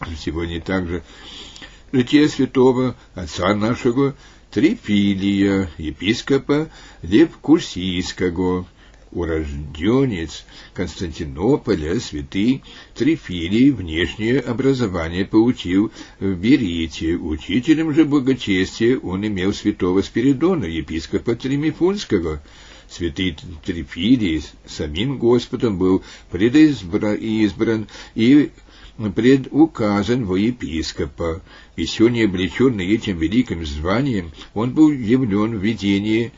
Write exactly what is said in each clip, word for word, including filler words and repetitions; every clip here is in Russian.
Сегодня также житие святого отца нашего Трифилия, епископа Левкурсийского, урожденец Константинополя, святый Трифилий внешнее образование получил в Берите. Учителем же благочестия он имел святого Спиридона, епископа Тримифунского. Святый Трифилий самим Господом был предизбран и предуказан во епископа. Еще не облеченный этим великим званием, он был явлен в видении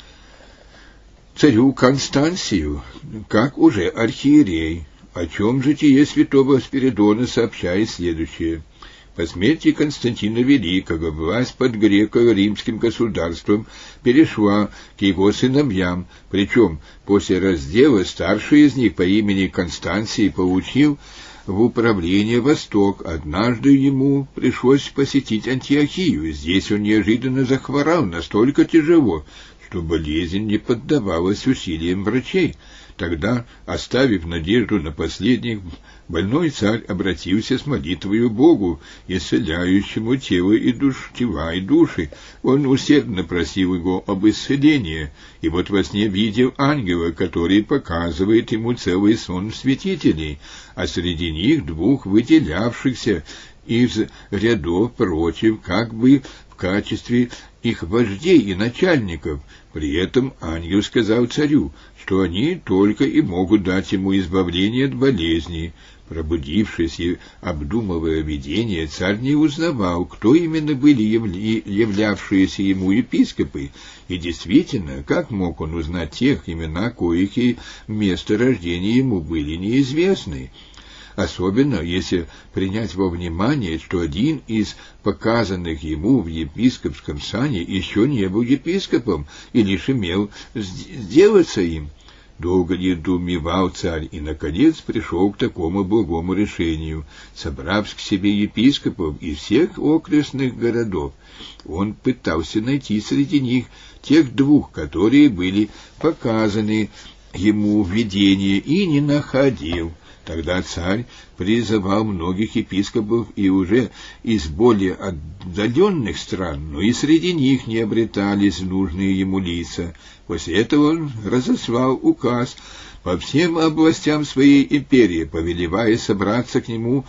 царю Констанцию, как уже архиерей, о чем житие святого Спиридона сообщает следующее. По смерти Константина Великого власть под греко-римским государством перешла к его сыновьям, причем после раздела старший из них по имени Констанций получил в управление Восток. Однажды ему пришлось посетить Антиохию. Здесь он неожиданно захворал настолько тяжело, что болезнь не поддавалась усилиям врачей. Тогда, оставив надежду на последних, больной царь обратился с молитвою Богу, исцеляющему тело и душ, тела и души. Он усердно просил его об исцелении, и вот во сне видел ангела, который показывает ему целый сон святителей, а среди них двух выделявшихся из рядов против, как бы в качестве их вождей и начальников. При этом ангел сказал царю, что они только и могут дать ему избавление от болезней. Пробудившись и обдумывая видение, царь не узнавал, кто именно были явля... являвшиеся ему епископы, и действительно, как мог он узнать тех, имена коих и место рождения ему были неизвестны? Особенно, если принять во внимание, что один из показанных ему в епископском сане еще не был епископом и лишь имел сделаться им. Долго недоумевал царь и, наконец, пришел к такому благому решению. Собрав к себе епископов из всех окрестных городов, он пытался найти среди них тех двух, которые были показаны ему в видении, и не находил. Тогда царь призывал многих епископов и уже из более отдаленных стран, но и среди них не обретались нужные ему лица. После этого он разослал указ по всем областям своей империи, повелевая собраться к нему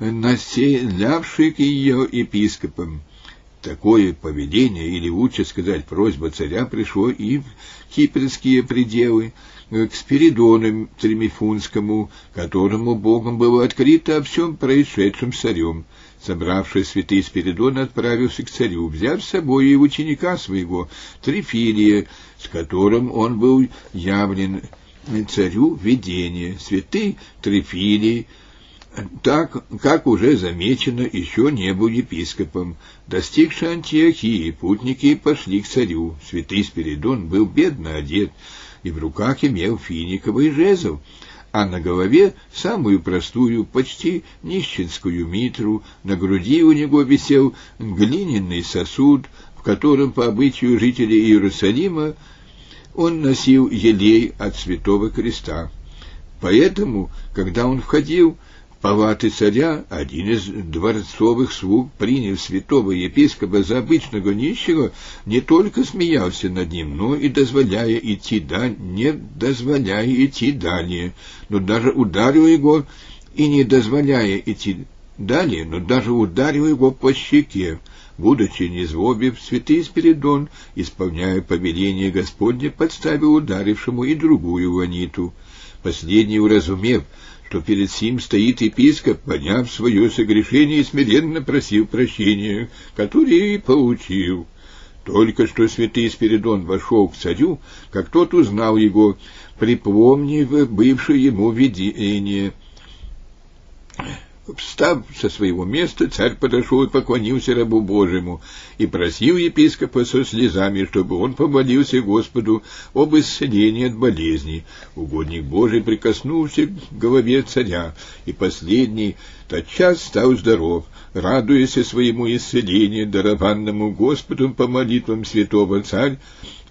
населявших ее епископам. Такое повеление, или лучше сказать, просьба царя, пришло и в кипрские пределы, к Спиридону Тримифунскому, которому Богом было открыто о всем происшедшем с царем. Собравшись, святый Спиридон отправился к царю, взяв с собой и ученика своего, Трифилия, с которым он был явлен царю в видение. Святый Трифилий, так, как уже замечено, еще не был епископом. Достигши Антиохии, путники пошли к царю. Святый Спиридон был бедно одет и в руках имел финиковый жезл, а на голове самую простую, почти нищенскую митру. На груди у него висел глиняный сосуд, в котором, по обычаю жителей Иерусалима, он носил елей от Святого Креста. Поэтому, когда он входил в палаты царя, один из дворцовых слуг, приняв святого епископа за обычного нищего, не только смеялся над ним, но и дозволяя идти далее, не дозволяя идти далее, но даже ударил его, и не дозволяя идти далее, но даже ударил его по щеке. Будучи незлобив, святый Спиридон, исполняя повеление Господне, подставил ударившему и другую ваниту. Последний, уразумев, что перед сим стоит епископ, поняв свое согрешение, смиренно просил прощения, которое и получил. Только что святый Спиридон вошел к царю, как тот узнал его, припомнив бывшее ему видение. Встав со своего места, царь подошел и поклонился рабу Божьему и просил епископа со слезами, чтобы он помолился Господу об исцелении от болезней. Угодник Божий прикоснулся к голове царя, и последний тотчас стал здоров, радуясь своему исцелению, дарованному Господом по молитвам святого. Царь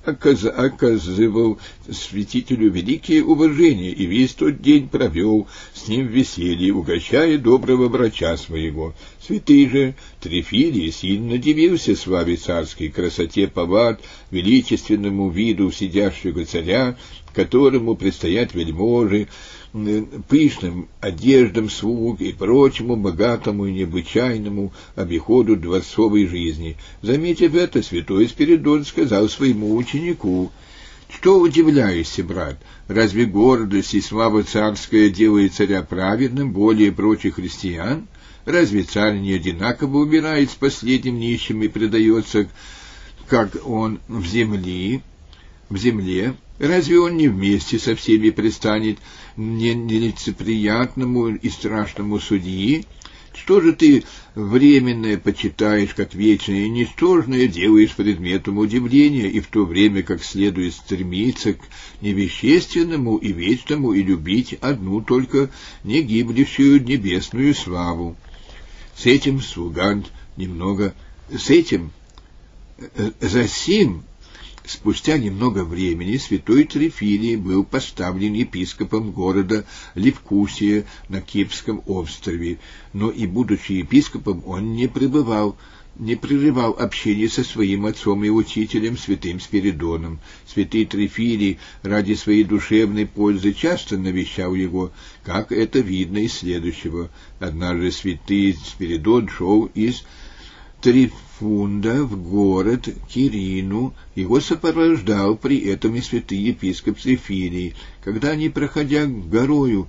оказывал святителю великие уважения и весь тот день провел с ним в веселье, угощая доброго врача своего. Святый же Трифилий сильно дивился славе царской, красоте повад, величественному виду сидящего царя, которому предстоят вельможи, пышным одеждам слуг и прочему богатому и необычайному обиходу дворцовой жизни. Заметив это, святой Спиридон сказал своему ученику: «Что удивляешься, брат? Разве гордость и слава царская делает царя праведным более прочих христиан? Разве царь не одинаково умирает с последним нищим и предается, как он в земле, в земле? Разве он не вместе со всеми предстанет нелицеприятному и страшному судьи? Что же ты временное почитаешь, как вечное, и ничтожное делаешь предметом удивления, и в то время как следует стремиться к невещественному и вечному и любить одну только негибнущую небесную славу?» С этим слуга немного... С этим... Засим... Спустя немного времени святой Трифилий был поставлен епископом города Левкусия на Кипрском острове, но и будучи епископом он не пребывал, не прерывал общение со своим отцом и учителем святым Спиридоном. Святый Трифилий ради своей душевной пользы часто навещал его, как это видно из следующего. Однажды святый Спиридон шел из Трифунда в город Кирину, его сопровождал при этом и святый епископ Трифилий. Когда они, проходя горою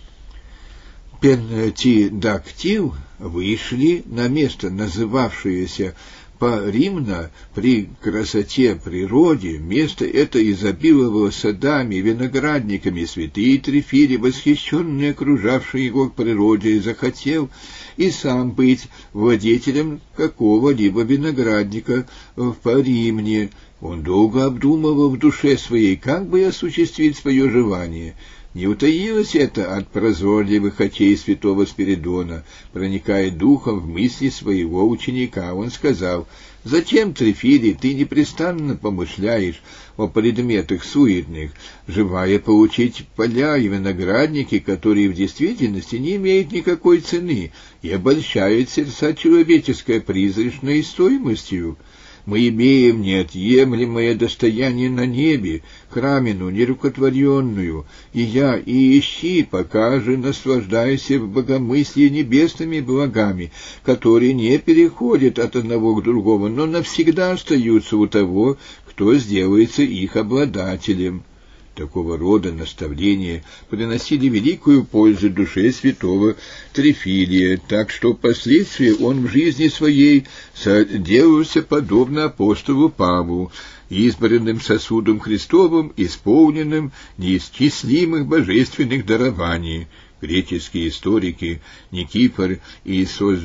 Пентидактил, вышли на место, называвшееся Паримна, при красоте природе, место это изобиловало садами, виноградниками. Святый Трифилий, восхищенный окружавшей его природе, захотел и сам быть владетелем какого-либо виноградника в Паримне. Он долго обдумывал в душе своей, как бы осуществить свое желание. Не утаилось это от прозорливых очей святого Спиридона. Проникая духом в мысли своего ученика, он сказал: «Зачем, Трифилий, ты непрестанно помышляешь о предметах суетных, желая получить поля и виноградники, которые в действительности не имеют никакой цены и обольщают сердца человеческое призрачной стоимостью? Мы имеем неотъемлемое достояние на небе, храмину нерукотворенную, и я, и ищи, пока же наслаждайся в богомыслии небесными благами, которые не переходят от одного к другому, но навсегда остаются у того, кто сделается их обладателем». Такого рода наставления приносили великую пользу душе святого Трифилия, так что впоследствии он в жизни своей делался подобно апостолу Павлу, избранным сосудом Христовым, исполненным неисчислимых божественных дарований. Греческие историки Никифор и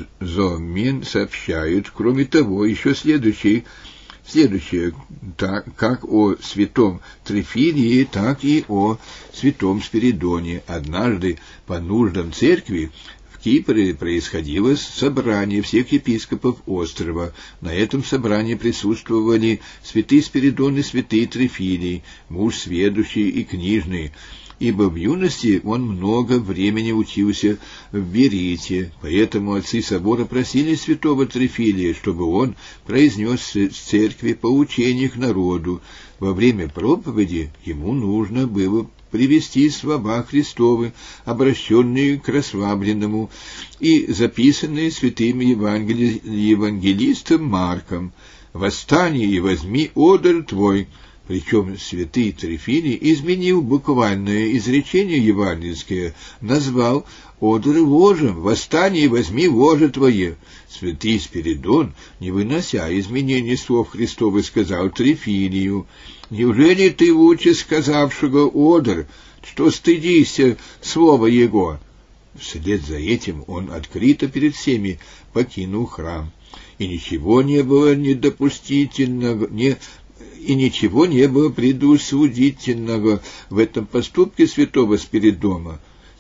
Созомен сообщают, кроме того, еще следующий Следующее, так, как о святом Трифилии, так и о святом Спиридоне. Однажды по нуждам церкви в Кипре происходило собрание всех епископов острова. На этом собрании присутствовали святый Спиридон и святый Трифилий, муж сведущий и книжный, ибо в юности он много времени учился в Берите, поэтому отцы собора просили святого Трифилия, чтобы он произнес в церкви поучение к народу. Во время проповеди ему нужно было привести слова Христовы, обращенные к расслабленному и записанные святым евангели... евангелистом Марком: «Восстань и возьми одр твой». Причем святый Трифилий изменил буквальное изречение евангельское, назвал одр ложем: «Восстань и возьми ложе твое». Святый Спиридон, не вынося изменений слов Христовых, сказал Трифилию: «Неужели ты лучше сказавшего одр, что стыдишься слова его?» Вслед за этим он открыто перед всеми покинул храм, и ничего не было недопустительного, не И ничего не было предусудительного в этом поступке святого Спиридона.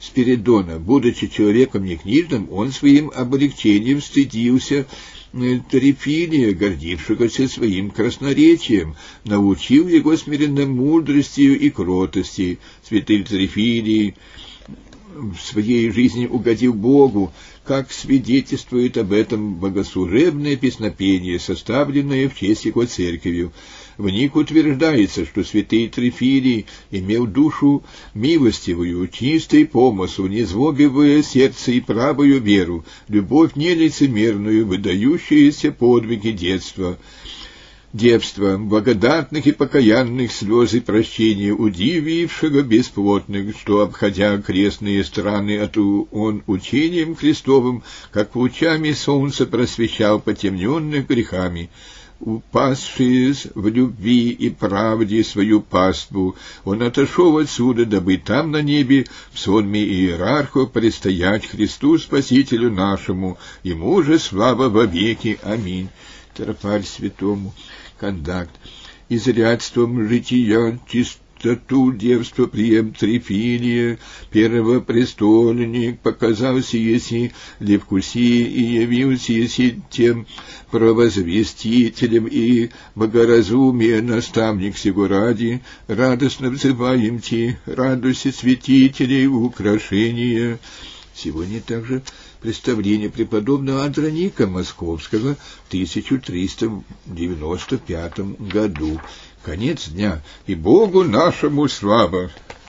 Спиридона. Будучи человеком некнижным, он своим облегчением стыдился Трифилия, гордившегося своим красноречием, научил его смиренно мудростью и кротости. Святый Трифилий в своей жизни угодил Богу, как свидетельствует об этом богослужебное песнопение, составленное в честь его церковью. В них утверждается, что святый Трифилий имел душу милостивую, чистый помысл, незлобивое сердце и правую веру, любовь нелицемерную, выдающиеся подвиги детства, девства, благодатных и покаянных слез и прощения, удивившего бесплотных, что, обходя окрестные страны, от он учением Христовым, как лучами солнца просвещал потемненных грехами. Упасшись в любви и правде свою паству, он отошел отсюда, дабы там на небе в сонме иерархов предстоять Христу Спасителю нашему, ему же слава во веки. Аминь. Тропарь святому. Кондакт. Изрядством жития чистоту девства прием Трифилия, первопрестольник, показался еси Левкусии и явился еси тем провозвестителем и богоразумия наставник сего ради, радостно взываем ти, радуйся святителей украшения. Сегодня также представление преподобного Андроника Московского в тысяча триста девяносто пятом году. Конец дня, и Богу нашему слава!